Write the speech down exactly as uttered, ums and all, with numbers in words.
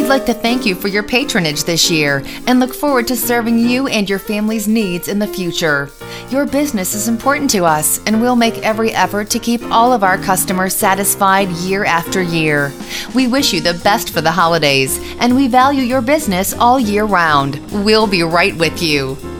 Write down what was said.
We'd like to thank you for your patronage this year and look forward to serving you and your family's needs in the future. Your business is important to us, and we'll make every effort to keep all of our customers satisfied year after year. We wish you the best for the holidays, and we value your business all year round. We'll be right with you.